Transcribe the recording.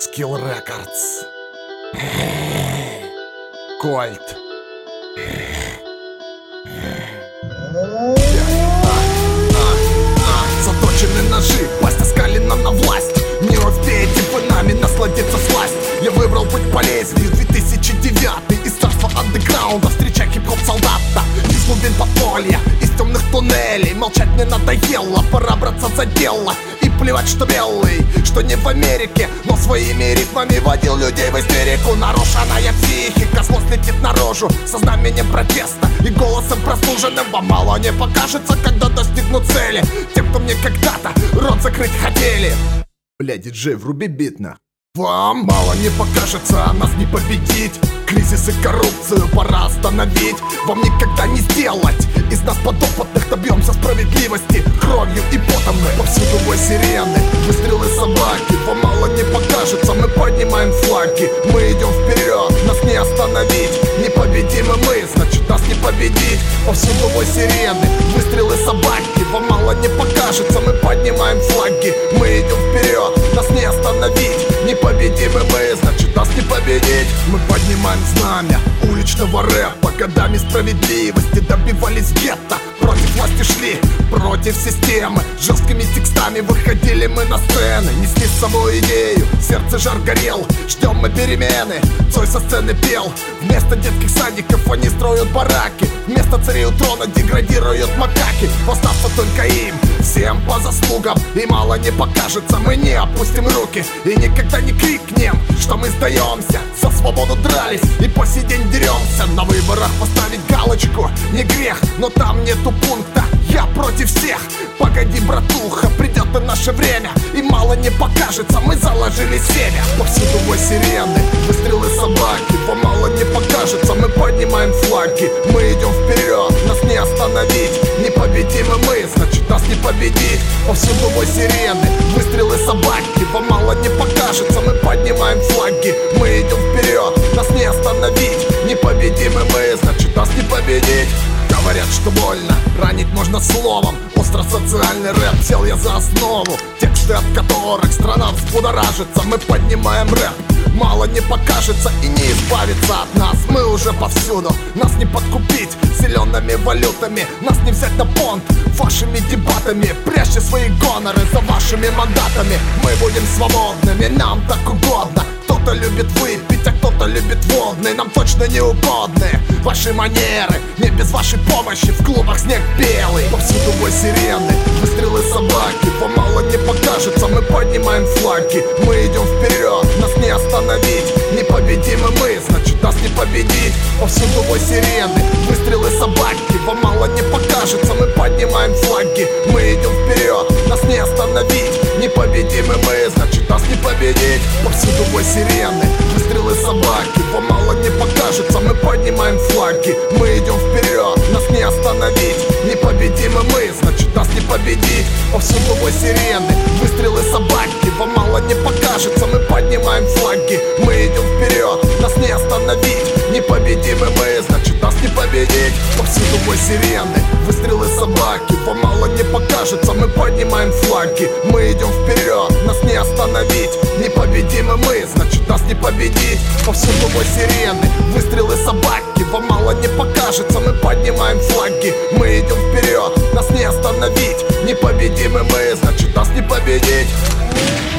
Skill Records. Кольт. Заточены ножи, пасть оскалена на власть. Не успеете вы нами насладиться сласть. Я выбрал путь по лезвию, 2009 из царства андеграунда. Встречай хип-хоп солдата из глубин подполья, из темных туннелей. Молчать мне надоело, пора браться за дело. И плевать, что белый, что не в Америке, но своими ритмами водил людей в истерику. Нарушенная психика, злость летит наружу со знаменем протеста и голосом прослуженным. Вам мало не покажется, когда достигну цели тем, кто мне когда-то рот закрыть хотели. Бля, диджей, вруби бит на. Вам мало не покажется, нас не победить. Кризис и коррупцию пора остановить. Вам никогда не сделать из нас подопытных. Добьемся справедливости кровью и потом мы. Повсюду вой сирены, выстрелы собаки. Вам мало не покажется, мы поднимаем флаги. Мы идем вперед, нас не остановить. Непобедимы мы, значит нас не победить. Повсюду вой сирены, выстрелы собаки. Вам мало не покажется, мы поднимаем флаги. Мы идем вперед, нас не остановить. Непобедимы мы, значит нас не победить. Мы поднимаем знамя уличного рэпа. Годами справедливости добивались гетто. Против власти шли, против системы. Жесткими текстами выходили мы на сцены. Несли с собой идею, в сердце жар горел. Ждем мы перемены, Цой со сцены пел. Вместо детских садиков они строят бараки. Вместо царей у трона деградируют макаки. Восстаться только им, всем по заслугам. И мало не покажется, мы не опустим руки. И никогда не крикнем, что мы сдаемся. За свободу дрались и по сей день деремся. На выборах поставить галочку не грех, но там нету пункта «Я против всех». Погоди, братуха, придет и наше время, и мало не покажется, мы заложили семя. Повсюду вой сирены, выстрелы собаки. Вам мало не покажется, мы поднимаем флаги. Мы идем вперед, нас не остановить. Непобедимы мы, значит нас не победить. Повсюду вой сирены, выстрелы собаки. Вам мало не покажется, мы поднимаем флаги. Мы идем вперед, нас не остановить. Непобедимы мы, значит нас не победить. Говорят, что больно, ранить можно словом. Остро-социальный рэп, сел я за основу. Тексты, от которых страна взбудоражится. Мы поднимаем рэп, мало не покажется и не избавиться от нас. Мы уже повсюду, нас не подкупить зелеными валютами. Нас не взять на понт вашими дебатами. Прячьте свои гоноры за вашими мандатами. Мы будем свободными, нам так угодно. Кто-то любит выпить, а кто-то любит водные. Нам точно не угодны ваши манеры. Не без вашей помощи в клубах снег белый. Повсюду вой сирены, выстрелы собаки. Вам мало не покажется, мы поднимаем флаги. Мы идем вперед, нас не остановить. Непобедимы мы, значит нас не победить. Повсюду вой сирены, выстрелы собаки. Вам мало не покажется, мы поднимаем флаги. Мы идем вперед, нас не остановить. Непобедимы мы, значит нас не победить. Повсюду вой сирены, выстрелы собаки. Вам мало не покажется, мы поднимаем флаги. Мы идем вперед, нас не остановить. Непобедимы мы, значит нас не победить. Повсюду вой сирены, выстрелы собаки. Вам мало не покажется, мы поднимаем флаги. Мы идем вперед, нас не остановить. Непобедимы мы, значит нас не победить. Повсюду вой сирены, выстрелы собаки. Вам мало не покажется, мы поднимаем флаги. Мы идем вперед, нас не остановить. Непобедимы мы, значит нас не победить. Повсюду вой сирены, выстрелы собаки. Вам мало не покажется, мы поднимаем флаги. Мы идем вперед, нас не остановить. Непобедимы мы, значит нас не победить.